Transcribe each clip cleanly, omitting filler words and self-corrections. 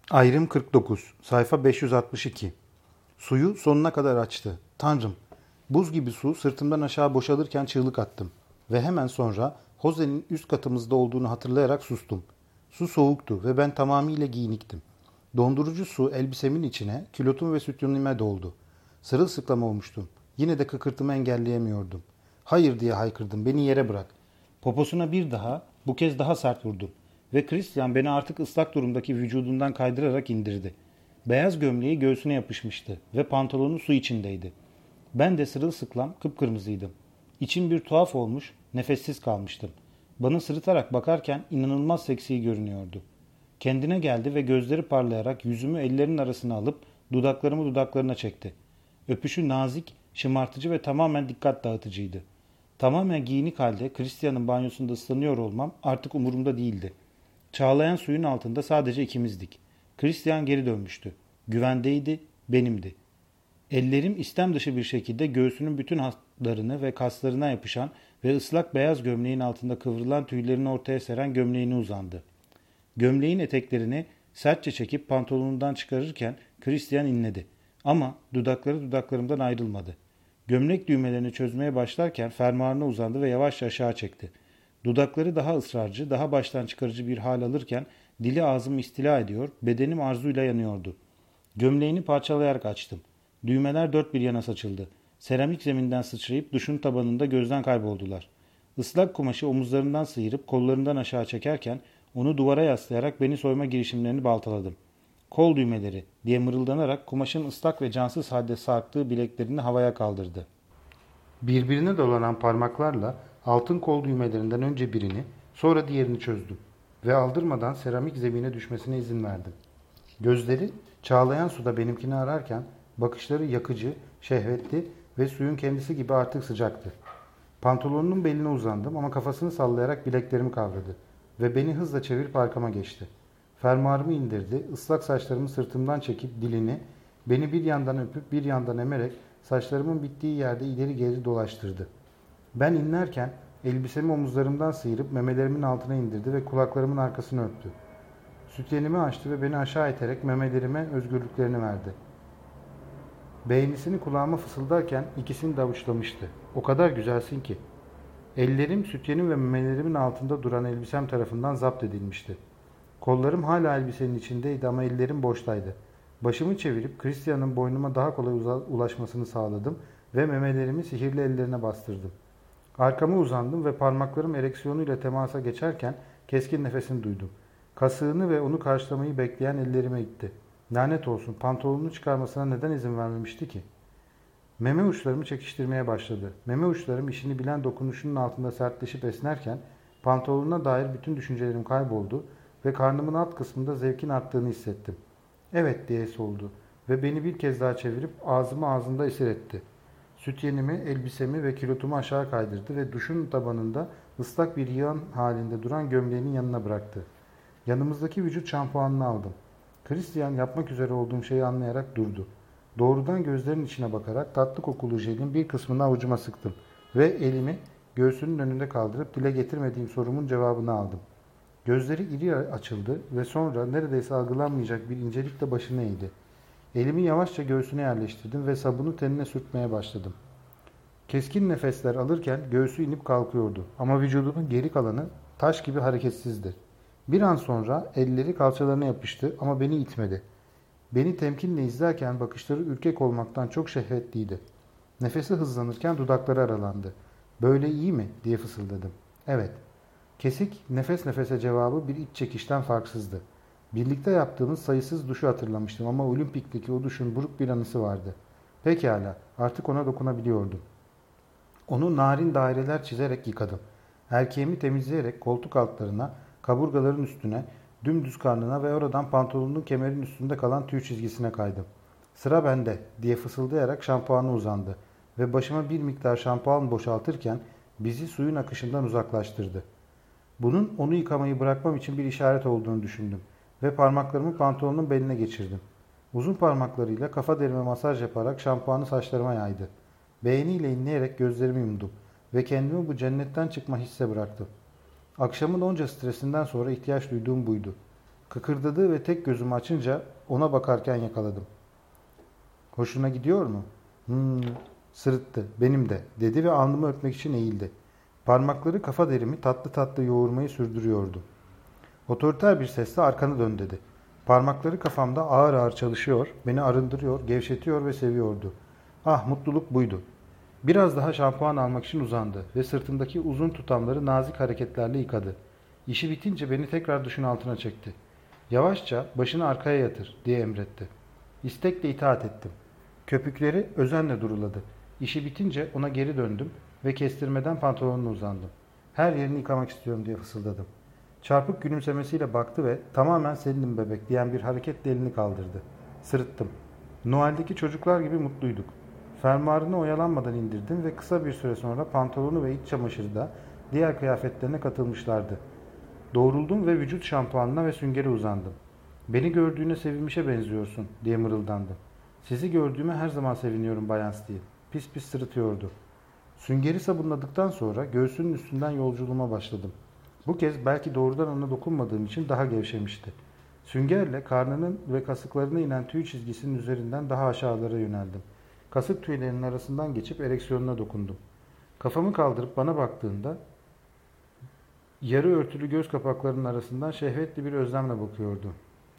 Ayrım 49, sayfa 562. Suyu sonuna kadar açtı. Tanrım, buz gibi su sırtımdan aşağı boşalırken çığlık attım. Ve hemen sonra Jose'nin üst katımızda olduğunu hatırlayarak sustum. Su soğuktu ve ben tamamıyla giyiniktim. Dondurucu su elbisemin içine, kilotum ve sütyonime doldu. Sırılsıklam olmuştum. Yine de kıkırtımı engelleyemiyordum. Hayır diye haykırdım, beni yere bırak. Poposuna bir daha, bu kez daha sert vurdum. Ve Christian beni artık ıslak durumdaki vücudundan kaydırarak indirdi. Beyaz gömleği göğsüne yapışmıştı ve pantolonu su içindeydi. Ben de sırılsıklam kıpkırmızıydım. İçim bir tuhaf olmuş, nefessiz kalmıştım. Bana sırıtarak bakarken inanılmaz seksi görünüyordu. Kendine geldi ve gözleri parlayarak yüzümü ellerinin arasına alıp dudaklarımı dudaklarına çekti. Öpüşü nazik, şımartıcı ve tamamen dikkat dağıtıcıydı. Tamamen giyinik halde Christian'ın banyosunda ıslanıyor olmam artık umurumda değildi. Çağlayan suyun altında sadece ikimizdik. Christian geri dönmüştü. Güvendeydi, benimdi. Ellerim istem dışı bir şekilde göğsünün bütün hatlarını ve kaslarına yapışan ve ıslak beyaz gömleğin altında kıvrılan tüylerini ortaya seren gömleğine uzandı. Gömleğin eteklerini sertçe çekip pantolonundan çıkarırken Christian inledi. Ama dudakları dudaklarımdan ayrılmadı. Gömlek düğmelerini çözmeye başlarken fermuarına uzandı ve yavaşça aşağı çekti. Dudakları daha ısrarcı, daha baştan çıkarıcı bir hal alırken dili ağzımı istila ediyor, bedenim arzuyla yanıyordu. Gömleğini parçalayarak açtım. Düğmeler dört bir yana saçıldı. Seramik zeminden sıçrayıp duşun tabanında gözden kayboldular. Islak kumaşı omuzlarından sıyırıp kollarından aşağı çekerken onu duvara yaslayarak beni soyma girişimlerini baltaladım. Kol düğmeleri diye mırıldanarak kumaşın ıslak ve cansız halde sarktığı bileklerini havaya kaldırdı. Birbirine dolanan parmaklarla altın kol düğmelerinden önce birini, sonra diğerini çözdüm ve aldırmadan seramik zemine düşmesine izin verdim. Gözleri çağlayan suda benimkini ararken bakışları yakıcı, şehvetli ve suyun kendisi gibi artık sıcaktı. Pantolonunun beline uzandım ama kafasını sallayarak bileklerimi kavradı ve beni hızla çevirip arkama geçti. Fermuarımı indirdi, ıslak saçlarımı sırtımdan çekip dilini, beni bir yandan öpüp bir yandan emerek saçlarımın bittiği yerde ileri geri dolaştırdı. Ben inlerken elbisemi omuzlarımdan sıyırıp memelerimin altına indirdi ve kulaklarımın arkasını öptü. Sütyenimi açtı ve beni aşağı iterek memelerime özgürlüklerini verdi. Beğenisini kulağıma fısıldarken ikisini de avuçlamıştı. O kadar güzelsin ki. Ellerim sütyenim ve memelerimin altında duran elbisem tarafından zapt edilmişti. Kollarım hala elbisenin içindeydi ama ellerim boştaydı. Başımı çevirip Christian'ın boynuma daha kolay ulaşmasını sağladım ve memelerimi sihirli ellerine bastırdım. Arkama uzandım ve parmaklarım ereksiyonuyla temasa geçerken keskin nefesini duydum. Kasığını ve onu karşılamayı bekleyen ellerime itti. Lanet olsun, pantolonunu çıkarmasına neden izin vermemişti ki? Meme uçlarımı çekiştirmeye başladı. Meme uçlarım işini bilen dokunuşunun altında sertleşip esnerken pantolonuna dair bütün düşüncelerim kayboldu ve karnımın alt kısmında zevkin arttığını hissettim. Evet diye soldu ve beni bir kez daha çevirip ağzımı ağzında esir etti. Sütyenimi, elbisemi ve kilotumu aşağı kaydırdı ve duşun tabanında ıslak bir yığın halinde duran gömleğinin yanına bıraktı. Yanımızdaki vücut şampuanını aldım. Christian yapmak üzere olduğum şeyi anlayarak durdu. Doğrudan gözlerinin içine bakarak tatlı kokulu jelin bir kısmını avucuma sıktım ve elimi göğsünün önünde kaldırıp dile getirmediğim sorumun cevabını aldım. Gözleri iri açıldı ve sonra neredeyse algılanmayacak bir incelikle başını eğdi. Elimi yavaşça göğsüne yerleştirdim ve sabunu tenine sürtmeye başladım. Keskin nefesler alırken göğsü inip kalkıyordu ama vücudunun geri kalanı taş gibi hareketsizdi. Bir an sonra elleri kalçalarına yapıştı ama beni itmedi. Beni temkinle izlerken bakışları ürkek olmaktan çok şehvetliydi. Nefesi hızlanırken dudakları aralandı. "Böyle iyi mi?" diye fısıldadım. "Evet." Kesik, nefes nefese cevabı bir iç çekişten farksızdı. Birlikte yaptığımız sayısız duşu hatırlamıştım ama Olimpik'teki o duşun buruk bir anısı vardı. Pekala, artık ona dokunabiliyordum. Onu narin daireler çizerek yıkadım. Erkeğimi temizleyerek koltuk altlarına, kaburgaların üstüne, dümdüz karnına ve oradan pantolonun kemerin üstünde kalan tüy çizgisine kaydım. "Sıra bende," diye fısıldayarak şampuana uzandı ve başıma bir miktar şampuan boşaltırken bizi suyun akışından uzaklaştırdı. Bunun onu yıkamayı bırakmam için bir işaret olduğunu düşündüm ve parmaklarımı pantolonun beline geçirdim. Uzun parmaklarıyla kafa derime masaj yaparak şampuanı saçlarıma yaydı. Beğeniyle inleyerek gözlerimi yumdum ve kendimi bu cennetten çıkma hisse bıraktım. Akşamın onca stresinden sonra ihtiyaç duyduğum buydu. Kıkırdadı ve tek gözümü açınca ona bakarken yakaladım. Hoşuna gidiyor mu? Sırıttı. Benim de, dedi ve alnımı öpmek için eğildi. Parmakları kafa derimi tatlı tatlı yoğurmayı sürdürüyordu. Otoriter bir sesle arkanı dön dedi. Parmakları kafamda ağır ağır çalışıyor, beni arındırıyor, gevşetiyor ve seviyordu. Ah, mutluluk buydu. Biraz daha şampuan almak için uzandı ve sırtımdaki uzun tutamları nazik hareketlerle yıkadı. İşi bitince beni tekrar duşun altına çekti. Yavaşça başını arkaya yatır diye emretti. İstekle itaat ettim. Köpükleri özenle duruladı. İşi bitince ona geri döndüm ve kestirmeden pantolonuna uzandım. Her yerini yıkamak istiyorum diye fısıldadım. Çarpık gülümsemesiyle baktı ve tamamen seninim bebek diyen bir hareketle elini kaldırdı. Sırıttım. Noel'deki çocuklar gibi mutluyduk. Fermuarını oyalanmadan indirdim ve kısa bir süre sonra pantolonu ve iç çamaşırı da diğer kıyafetlerine katılmışlardı. Doğruldum ve vücut şampuanına ve süngere uzandım. Beni gördüğüne sevinmişe benziyorsun diye mırıldandı. Sizi gördüğüme her zaman seviniyorum Bayan Steele. Pis pis sırıtıyordu. Süngeri sabunladıktan sonra göğsünün üstünden yolculuğuma başladım. Bu kez belki doğrudan ona dokunmadığım için daha gevşemişti. Süngerle karnının ve kasıklarına inen tüy çizgisinin üzerinden daha aşağılara yöneldim. Kasık tüylerinin arasından geçip ereksiyonuna dokundum. Kafamı kaldırıp bana baktığında yarı örtülü göz kapaklarının arasından şehvetli bir özlemle bakıyordu.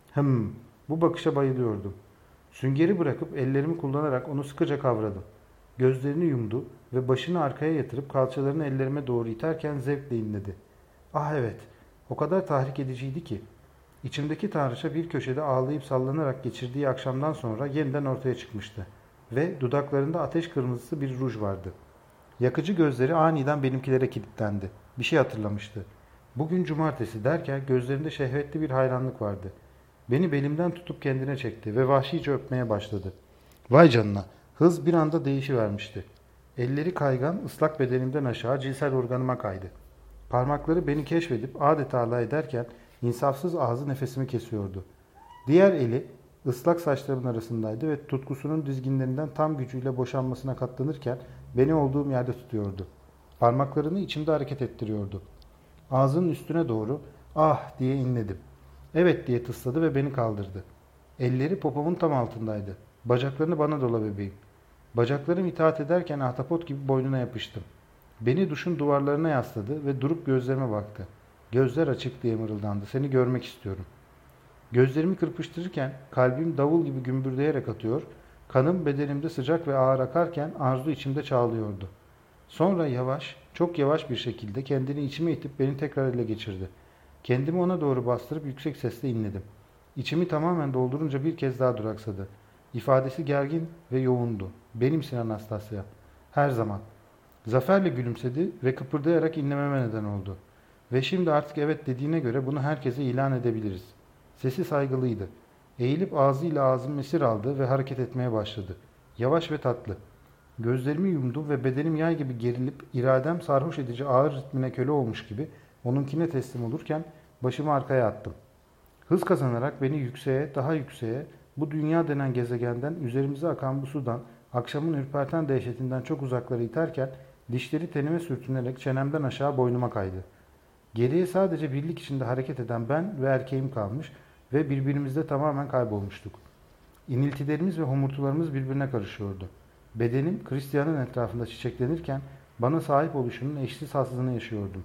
Bu bakışa bayılıyordum. Süngeri bırakıp ellerimi kullanarak onu sıkıca kavradım. Gözlerini yumdu ve başını arkaya yatırıp kalçalarını ellerime doğru iterken zevkle inledi. Ah evet, o kadar tahrik ediciydi ki. İçimdeki tanrıça bir köşede ağlayıp sallanarak geçirdiği akşamdan sonra yeniden ortaya çıkmıştı. Ve dudaklarında ateş kırmızısı bir ruj vardı. Yakıcı gözleri aniden benimkilere kilitlendi. Bir şey hatırlamıştı. Bugün cumartesi derken gözlerinde şehvetli bir hayranlık vardı. Beni belimden tutup kendine çekti ve vahşice öpmeye başladı. Vay canına, hız bir anda değişivermişti. Elleri kaygan, ıslak bedenimden aşağı cinsel organıma kaydı. Parmakları beni keşfedip adeta alay ederken insafsız ağzı nefesimi kesiyordu. Diğer eli ıslak saçlarımın arasındaydı ve tutkusunun dizginlerinden tam gücüyle boşanmasına katlanırken beni olduğum yerde tutuyordu. Parmaklarını içimde hareket ettiriyordu. Ağzının üstüne doğru ah diye inledim. Evet diye tısladı ve beni kaldırdı. Elleri popomun tam altındaydı. Bacaklarını bana dola bebeğim. Bacaklarım itaat ederken ahtapot gibi boynuna yapıştım. Beni duşun duvarlarına yasladı ve durup gözlerime baktı. Gözler açık diye mırıldandı. Seni görmek istiyorum. Gözlerimi kırpıştırırken kalbim davul gibi gümbürdeyerek atıyor, kanım bedenimde sıcak ve ağır akarken arzu içimde çağlıyordu. Sonra yavaş, çok yavaş bir şekilde kendini içime itip beni tekrar ele geçirdi. Kendimi ona doğru bastırıp yüksek sesle inledim. İçimi tamamen doldurunca bir kez daha duraksadı. İfadesi gergin ve yoğundu. Benimsin Anastasia. Her zaman. Zaferle gülümsedi ve kıpırdayarak inlememe neden oldu. Ve şimdi artık evet dediğine göre bunu herkese ilan edebiliriz. Sesi saygılıydı. Eğilip ağzıyla ağzımı esir aldı ve hareket etmeye başladı. Yavaş ve tatlı. Gözlerimi yumdum ve bedenim yay gibi gerilip iradem sarhoş edici ağır ritmine köle olmuş gibi onunkine teslim olurken başımı arkaya attım. Hız kazanarak beni yükseğe, daha yükseğe, bu dünya denen gezegenden, üzerimize akan bu sudan, akşamın ürperten dehşetinden çok uzaklara iterken dişleri tenime sürtünerek çenemden aşağı boynuma kaydı. Geriye sadece birlik içinde hareket eden ben ve erkeğim kalmış ve birbirimizde tamamen kaybolmuştuk. İniltilerimiz ve homurtularımız birbirine karışıyordu. Bedenim Christian'ın etrafında çiçeklenirken bana sahip oluşunun eşsiz hazzını yaşıyordum.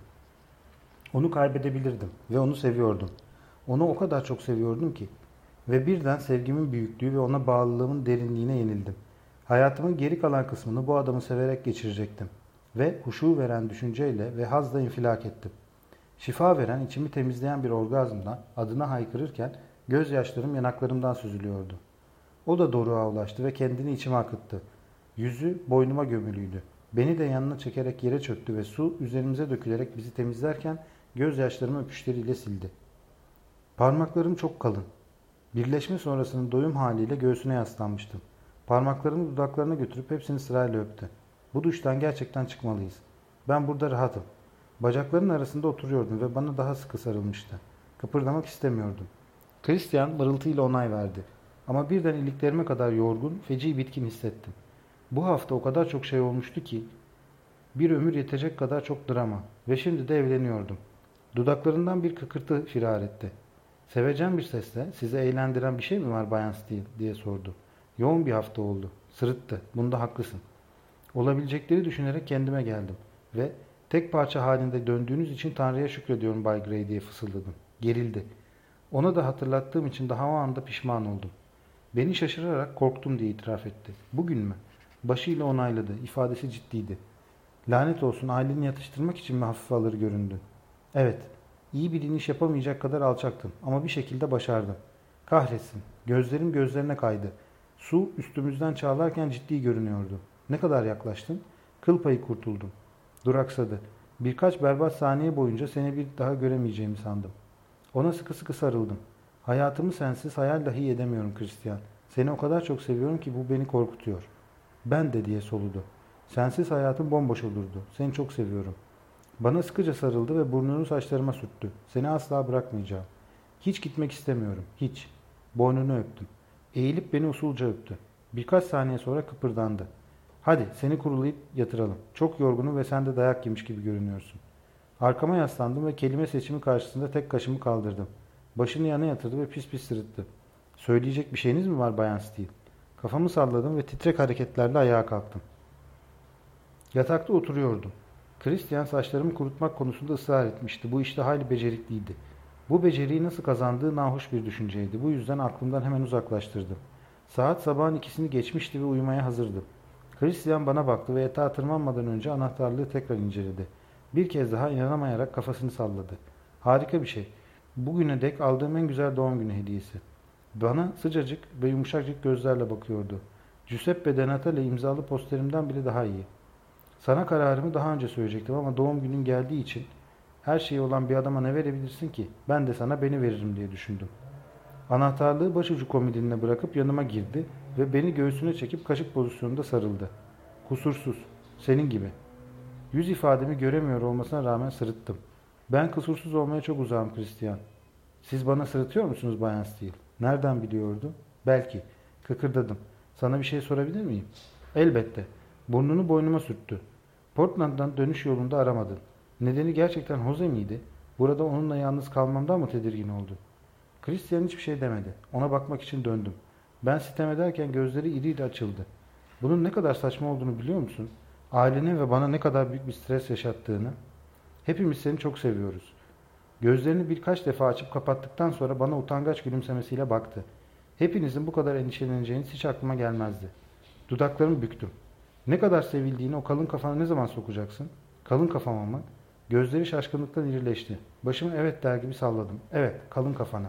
Onu kaybedebilirdim ve onu seviyordum. Onu o kadar çok seviyordum ki ve birden sevgimin büyüklüğü ve ona bağlılığımın derinliğine yenildim. Hayatımın geri kalan kısmını bu adamı severek geçirecektim ve huşu veren düşünceyle ve hazla infilak ettim. Şifa veren, içimi temizleyen bir orgazmla adına haykırırken gözyaşlarım yanaklarımdan süzülüyordu. O da doruğa ulaştı ve kendini içime akıttı. Yüzü boynuma gömülüydü. Beni de yanına çekerek yere çöktü ve su üzerimize dökülerek bizi temizlerken gözyaşlarımı öpüşleriyle sildi. Parmaklarım çok kalın. Birleşme sonrasının doyum haliyle göğsüne yaslanmıştım. Parmaklarımı dudaklarına götürüp hepsini sırayla öptü. Bu duştan gerçekten çıkmalıyız. Ben burada rahatım. Bacaklarının arasında oturuyordum ve bana daha sıkı sarılmıştı. Kıpırdamak istemiyordum. Christian mırıltıyla onay verdi. Ama birden iliklerime kadar yorgun, feci bitkin hissettim. Bu hafta o kadar çok şey olmuştu ki bir ömür yetecek kadar çok drama ve şimdi de evleniyordum. Dudaklarından bir kıkırtı firar etti. Sevecen bir sesle sizi eğlendiren bir şey mi var Bayan Steele diye sordu. Yoğun bir hafta oldu. Sırıttı. Bunda haklısın. Olabilecekleri düşünerek kendime geldim ve tek parça halinde döndüğünüz için Tanrı'ya şükrediyorum Bay Gray diye fısıldadım. Gerildi. Ona da hatırlattığım için daha o anda pişman oldum. Beni şaşırarak korktum diye itiraf etti. Bugün mü? Başıyla onayladı. İfadesi ciddiydi. Lanet olsun, aileni yatıştırmak için mi hafife alır göründün? Evet, iyi bir iniş yapamayacak kadar alçaktım ama bir şekilde başardım. Kahretsin, gözlerim gözlerine kaydı. Su üstümüzden çağlarken ciddi görünüyordu. Ne kadar yaklaştın? Kıl payı kurtuldum. Duraksadı. Birkaç berbat saniye boyunca seni bir daha göremeyeceğimi sandım. Ona sıkı sıkı sarıldım. Hayatımı sensiz hayal dahi edemiyorum Christian. Seni o kadar çok seviyorum ki bu beni korkutuyor. Ben de diye soludu. Sensiz hayatım bomboş olurdu. Seni çok seviyorum. Bana sıkıca sarıldı ve burnunu saçlarıma sürttü. Seni asla bırakmayacağım. Hiç gitmek istemiyorum. Hiç. Boynunu öptüm. Eğilip beni usulca öptü. Birkaç saniye sonra kıpırdandı. Hadi seni kurulayıp yatıralım. Çok yorgunum ve sen de dayak yemiş gibi görünüyorsun. Arkama yaslandım ve kelime seçimi karşısında tek kaşımı kaldırdım. Başını yana yatırdı ve pis pis sırıttı. Söyleyecek bir şeyiniz mi var Bayan Steele? Kafamı salladım ve titrek hareketlerle ayağa kalktım. Yatakta oturuyordum. Christian saçlarımı kurutmak konusunda ısrar etmişti. Bu işte hayli becerikliydi. Bu beceriyi nasıl kazandığı nahoş bir düşünceydi. Bu yüzden aklımdan hemen uzaklaştırdım. Saat sabahın 2'sini geçmişti ve uyumaya hazırdım. Christian bana baktı ve yatağa tırmanmadan önce anahtarlığı tekrar inceledi. Bir kez daha inanamayarak kafasını salladı. Harika bir şey. Bugüne dek aldığım en güzel doğum günü hediyesi. Bana sıcacık ve yumuşacık gözlerle bakıyordu. Giuseppe De Natale imzalı posterimden bile daha iyi. Sana kararımı daha önce söyleyecektim ama doğum günün geldiği için her şeyi olan bir adama ne verebilirsin ki? Ben de sana beni veririm diye düşündüm. Anahtarlığı başucu komodinine bırakıp yanıma girdi ve beni göğsüne çekip kaşık pozisyonunda sarıldı. Kusursuz, senin gibi. Yüz ifademi göremiyor olmasına rağmen sırıttım. Ben kusursuz olmaya çok uzağım Christian. Siz bana sırıtıyor musunuz Bayan Steele? Nereden biliyordu? Belki. Kıkırdadım. Sana bir şey sorabilir miyim? Elbette. Burnunu boynuma sürttü. Portland'dan dönüş yolunda aramadın. Nedeni gerçekten Jose miydi? Burada onunla yalnız kalmamdan mı tedirgin oldun? Christian hiçbir şey demedi. Ona bakmak için döndüm. Ben sitem ederken gözleri iri iri açıldı. Bunun ne kadar saçma olduğunu biliyor musun? Ailene ve bana ne kadar büyük bir stres yaşattığını. Hepimiz seni çok seviyoruz. Gözlerini birkaç defa açıp kapattıktan sonra bana utangaç gülümsemesiyle baktı. Hepinizin bu kadar endişeleneceğiniz hiç aklıma gelmezdi. Dudaklarımı büktüm. Ne kadar sevildiğini o kalın kafana ne zaman sokacaksın? Kalın kafama mı? Gözleri şaşkınlıktan irileşti. Başımı evet der gibi salladım. Evet, kalın kafana.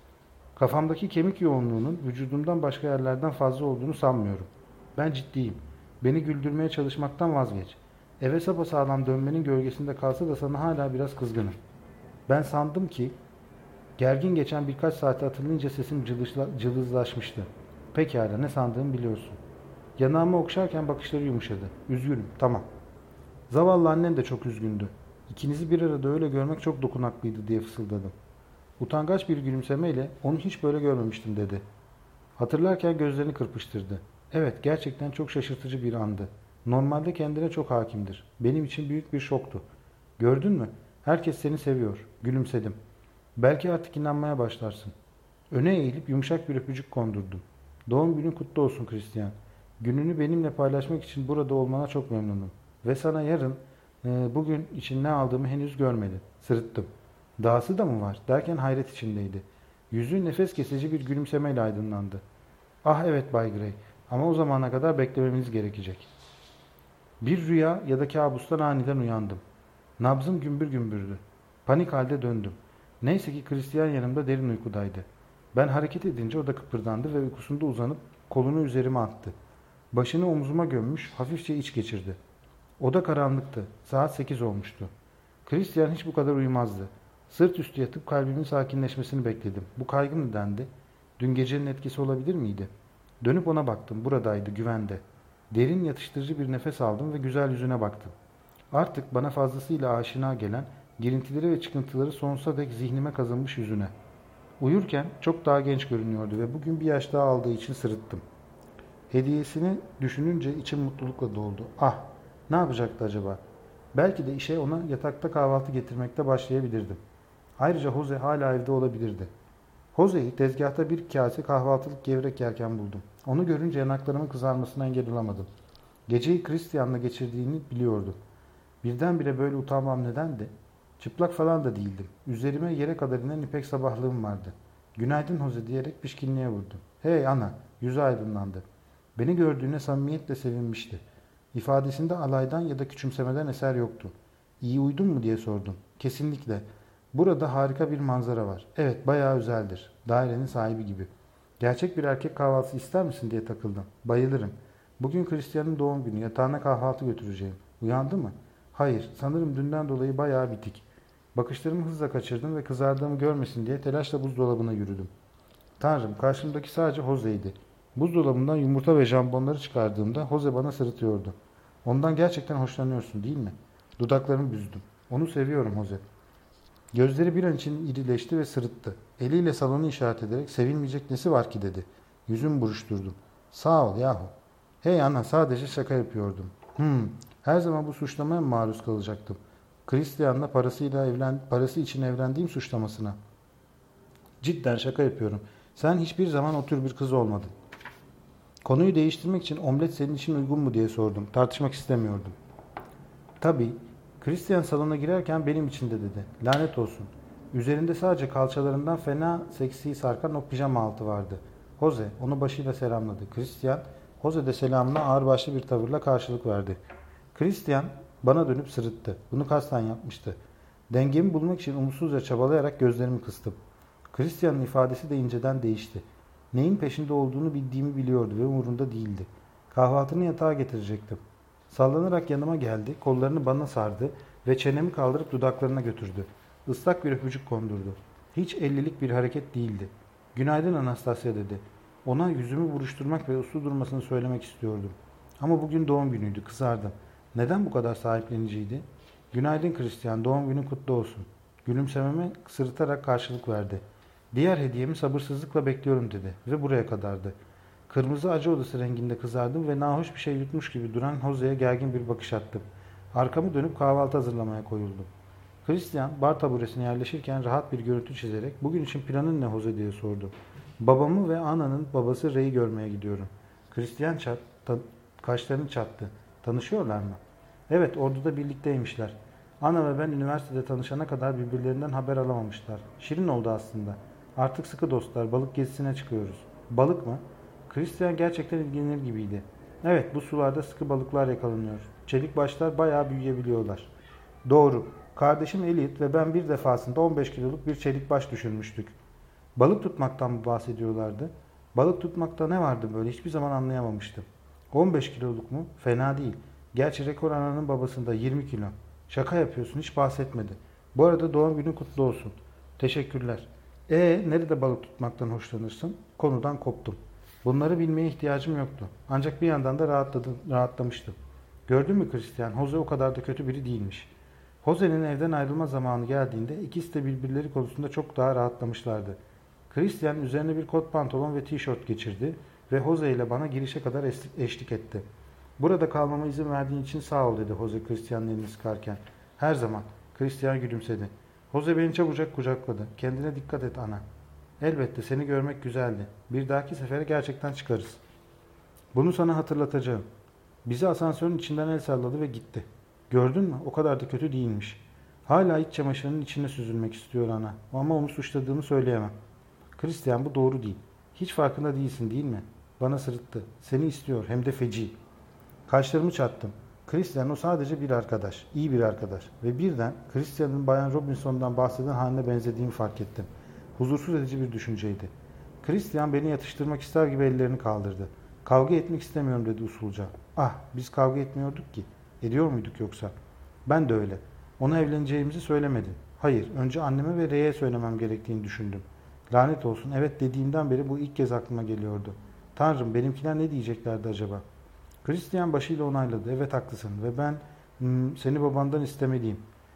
Kafamdaki kemik yoğunluğunun vücudumdan başka yerlerden fazla olduğunu sanmıyorum. Ben ciddiyim. Beni güldürmeye çalışmaktan vazgeç. Eve sapasağlam dönmenin gölgesinde kalsa da sana hala biraz kızgınım. Ben sandım ki gergin geçen birkaç saate atılınca sesim cılızlaşmıştı. Pekala ne sandığımı biliyorsun. Yanağımı okşarken bakışları yumuşadı. Üzgünüm, tamam. Zavallı annem de çok üzgündü. İkinizi bir arada öyle görmek çok dokunaklıydı diye fısıldadım. Utangaç bir gülümsemeyle onu hiç böyle görmemiştim dedi. Hatırlarken gözlerini kırpıştırdı. Evet, gerçekten çok şaşırtıcı bir andı. Normalde kendine çok hakimdir. Benim için büyük bir şoktu. Gördün mü? Herkes seni seviyor. Gülümsedim. Belki artık inanmaya başlarsın. Öne eğilip yumuşak bir öpücük kondurdum. Doğum günün kutlu olsun Christian. Gününü benimle paylaşmak için burada olmana çok memnunum. Ve sana yarın bugün için ne aldığımı henüz görmedin. Sırıttım. Dahası da mı var? Derken hayret içindeydi. Yüzü nefes kesici bir gülümsemeyle aydınlandı. Ah evet Bay Gray. Ama o zamana kadar beklememiz gerekecek. Bir rüya ya da kabustan aniden uyandım. Nabzım gümbür gümbürdü. Panik halde döndüm. Neyse ki Christian yanımda derin uykudaydı. Ben hareket edince o da kıpırdandı ve uykusunda uzanıp kolunu üzerime attı. Başını omzuma gömmüş, hafifçe iç geçirdi. Oda karanlıktı. Saat 8 olmuştu. Christian hiç bu kadar uyumazdı. Sırt üstü yatıp kalbimin sakinleşmesini bekledim. Bu kaygı nedendi? Dün gecenin etkisi olabilir miydi? Dönüp ona baktım. Buradaydı, güvende. Derin yatıştırıcı bir nefes aldım ve güzel yüzüne baktım. Artık bana fazlasıyla aşina gelen girintileri ve çıkıntıları sonsuza dek zihnime kazınmış yüzüne. Uyurken çok daha genç görünüyordu ve bugün bir yaş daha aldığı için sırıttım. Hediyesini düşününce içim mutlulukla doldu. Ah, ne yapacaktı acaba? Belki de işe ona yatakta kahvaltı getirmekte başlayabilirdim. Ayrıca Jose hala evde olabilirdi. Jose'yi tezgahta bir kase kahvaltılık gevrek yerken buldum. Onu görünce yanaklarımın kızarmasına engel olamadım. Geceyi Christian'la geçirdiğini biliyordum. Birdenbire böyle utanmam nedendi? Çıplak falan da değildim. Üzerime yere kadar inen ipek sabahlığım vardı. Günaydın Jose diyerek pişkinliğe vurdum. Hey ana, yüzü aydınlandı. Beni gördüğüne samimiyetle sevinmişti. İfadesinde alaydan ya da küçümsemeden eser yoktu. İyi uyudun mu diye sordum. Kesinlikle. Burada harika bir manzara var. Evet, bayağı özeldir. Dairenin sahibi gibi. Gerçek bir erkek kahvaltısı ister misin diye takıldım. Bayılırım. Bugün Christian'ın doğum günü. Yatağına kahvaltı götüreceğim. Uyandı mı? Hayır. Sanırım dünden dolayı bayağı bitik. Bakışlarımı hızla kaçırdım ve kızardığımı görmesin diye telaşla buzdolabına yürüdüm. Tanrım, karşımdaki sadece Jose'ydi. Buzdolabından yumurta ve jambonları çıkardığımda Jose bana sırıtıyordu. Ondan gerçekten hoşlanıyorsun değil mi? Dudaklarımı büzdüm. Onu seviyorum Jose. Gözleri bir an için irileşti ve sırıttı. Eliyle salonu işaret ederek sevilmeyecek nesi var ki dedi. Yüzümü buruşturdum. Sağ ol yahu. Hey ana, sadece şaka yapıyordum. Her zaman bu suçlamaya mı maruz kalacaktım? Christian'la parası için evlendiğim suçlamasına. Cidden şaka yapıyorum. Sen hiçbir zaman o tür bir kız olmadın. Konuyu değiştirmek için omlet senin için uygun mu diye sordum. Tartışmak istemiyordum. Tabii. Christian salona girerken benim için de dedi. Lanet olsun. Üzerinde sadece kalçalarından fena seksi sarkan o pijama altı vardı. Jose onu başıyla selamladı. Christian, Jose de selamına ağırbaşlı bir tavırla karşılık verdi. Christian bana dönüp sırıttı. Bunu kasten yapmıştı. Dengemi bulmak için umutsuzca çabalayarak gözlerimi kıstım. Christian'ın ifadesi de inceden değişti. Neyin peşinde olduğunu bildiğimi biliyordu ve umurunda değildi. Kahvaltını yatağa getirecektim. Sallanarak yanıma geldi, kollarını bana sardı ve çenemi kaldırıp dudaklarına götürdü. Islak bir öpücük kondurdu. Hiç ellilik bir hareket değildi. Günaydın Anastasia dedi. Ona yüzümü buruşturmak ve uslu durmasını söylemek istiyordum. Ama bugün doğum günüydü, kızardım. Neden bu kadar sahipleniciydi? Günaydın Christian, doğum günün kutlu olsun. Gülümsememe sırıtarak karşılık verdi. Diğer hediyemi sabırsızlıkla bekliyorum dedi ve buraya kadardı. Kırmızı acı odası renginde kızardım ve nahoş bir şey yutmuş gibi duran Jose'ye gergin bir bakış attım. Arkamı dönüp kahvaltı hazırlamaya koyuldum. Christian bar taburesine yerleşirken rahat bir görüntü çizerek bugün için planın ne Jose diye sordu. Babamı ve Anna'nın babası Ray'i görmeye gidiyorum. Christian kaşlarını çattı. Tanışıyorlar mı? Evet, orduda birlikteymişler. Anna ve ben üniversitede tanışana kadar birbirlerinden haber alamamışlar. Şirin oldu aslında. Artık sıkı dostlar, balık gezisine çıkıyoruz. Balık mı? Christian gerçekten ilgilenir gibiydi. Evet, bu sularda sıkı balıklar yakalanıyor. Çelik başlar bayağı büyüyebiliyorlar. Doğru. Kardeşim Elliot ve ben bir defasında 15 kiloluk bir çelik baş düşürmüştük. Balık tutmaktan mı bahsediyorlardı? Balık tutmakta ne vardı böyle, hiçbir zaman anlayamamıştım. 15 kiloluk mu? Fena değil. Gerçi rekor Ana'nın babasında 20 kilo. Şaka yapıyorsun, hiç bahsetmedi. Bu arada doğum günün kutlu olsun. Teşekkürler. Nerede balık tutmaktan hoşlanırsın? Konudan koptum. Bunları bilmeye ihtiyacım yoktu. Ancak bir yandan da rahatlamıştım. Gördün mü Christian, Jose o kadar da kötü biri değilmiş. Jose'nin evden ayrılma zamanı geldiğinde ikisi de birbirleri konusunda çok daha rahatlamışlardı. Christian üzerine bir kot pantolon ve tişört geçirdi ve Jose ile bana girişe kadar eşlik etti. Burada kalmama izin verdiğin için sağ ol dedi Jose Christian'ın elini sıkarken. Her zaman. Christian gülümsedi. Jose beni çabucak kucakladı. Kendine dikkat et ana. Elbette seni görmek güzeldi. Bir dahaki sefere gerçekten çıkarız. Bunu sana hatırlatacağım. Bizi asansörün içinden el salladı ve gitti. Gördün mü? O kadar da kötü değilmiş. Hala iç çamaşırının içine süzülmek istiyor ana. Ama onu suçladığımı söyleyemem. Christian, bu doğru değil. Hiç farkında değilsin değil mi? Bana sırıttı. Seni istiyor, hem de feci. Kaşlarımı çattım. Christian o sadece bir arkadaş. İyi bir arkadaş. Ve birden Christian'ın Bayan Robinson'dan bahseden haline benzediğimi fark ettim. Huzursuz edici bir düşünceydi. Christian beni yatıştırmak ister gibi ellerini kaldırdı. Kavga etmek istemiyorum dedi usulca. Ah, biz kavga etmiyorduk ki. Ediyor muyduk yoksa? Ben de öyle. Ona evleneceğimizi söylemedin. Hayır, önce anneme ve Rey'e söylemem gerektiğini düşündüm. Lanet olsun, evet dediğimden beri bu ilk kez aklıma geliyordu. Tanrım, benimkiler ne diyeceklerdi acaba? Christian başıyla onayladı. Evet haklısın ve ben seni babandan istemeliyim.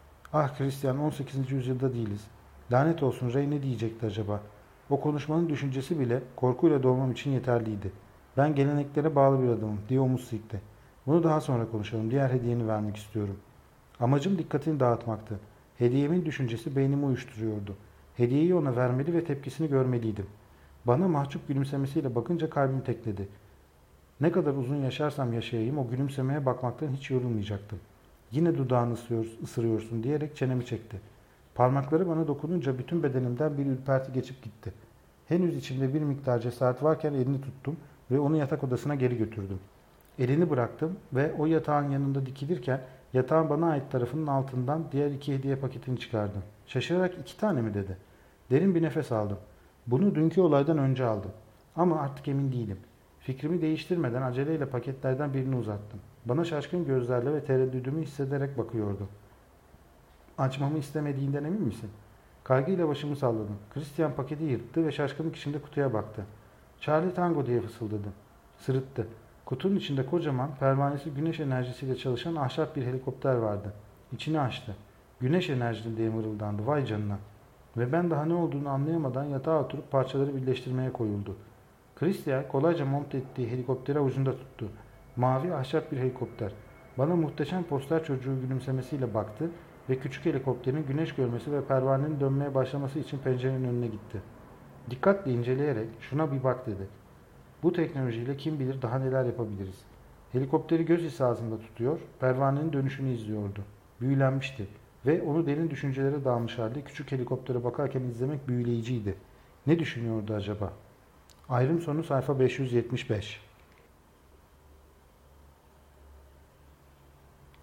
Ah Christian, 18. yüzyılda değiliz. Lanet olsun, Ray ne diyecekti acaba? O konuşmanın düşüncesi bile korkuyla doğmam için yeterliydi. Ben geleneklere bağlı bir adamım diye omuz silkti. Bunu daha sonra konuşalım. Diğer hediyeni vermek istiyorum. Amacım dikkatini dağıtmaktı. Hediyemin düşüncesi beynimi uyuşturuyordu. Hediyeyi ona vermeli ve tepkisini görmeliydim. Bana mahcup gülümsemesiyle bakınca kalbim tekledi. Ne kadar uzun yaşarsam yaşayayım o gülümsemeye bakmaktan hiç yorulmayacaktım. Yine dudağını ısırıyorsun diyerek çenemi çekti. Parmakları bana dokununca bütün bedenimden bir ürperti geçip gitti. Henüz içimde bir miktar cesaret varken elini tuttum ve onu yatak odasına geri götürdüm. Elini bıraktım ve o yatağın yanında dikilirken yatağın bana ait tarafının altından diğer 2 hediye paketini çıkardım. Şaşırarak 2 tane mi dedi. Derin bir nefes aldım. Bunu dünkü olaydan önce aldım. Ama artık emin değilim. Fikrimi değiştirmeden aceleyle paketlerden birini uzattım. Bana şaşkın gözlerle ve tereddüdümü hissederek bakıyordu. Açmamı istemediğinden emin misin? Kaygıyla başımı salladım. Christian paketi yırttı ve şaşkınlık içinde kutuya baktı. Charlie Tango diye fısıldadı. Sırıttı. Kutunun içinde kocaman, pervanesi güneş enerjisiyle çalışan ahşap bir helikopter vardı. İçini açtı. Güneş enerjili diye mırıldandı. Vay canına. Ve ben daha ne olduğunu anlayamadan yatağa oturup parçaları birleştirmeye koyuldu. Christian kolayca monte ettiği helikopteri avucunda tuttu. Mavi ahşap bir helikopter. Bana muhteşem poster çocuğu gülümsemesiyle baktı ve küçük helikopterin güneş görmesi ve pervanenin dönmeye başlaması için pencerenin önüne gitti. Dikkatle inceleyerek şuna bir bak dedi. Bu teknolojiyle kim bilir daha neler yapabiliriz. Helikopteri göz hizasında tutuyor, pervanenin dönüşünü izliyordu. Büyülenmişti ve onu derin düşüncelere dalmış halde küçük helikoptere bakarken izlemek büyüleyiciydi. Ne düşünüyordu acaba? Ayrım sonu sayfa 575.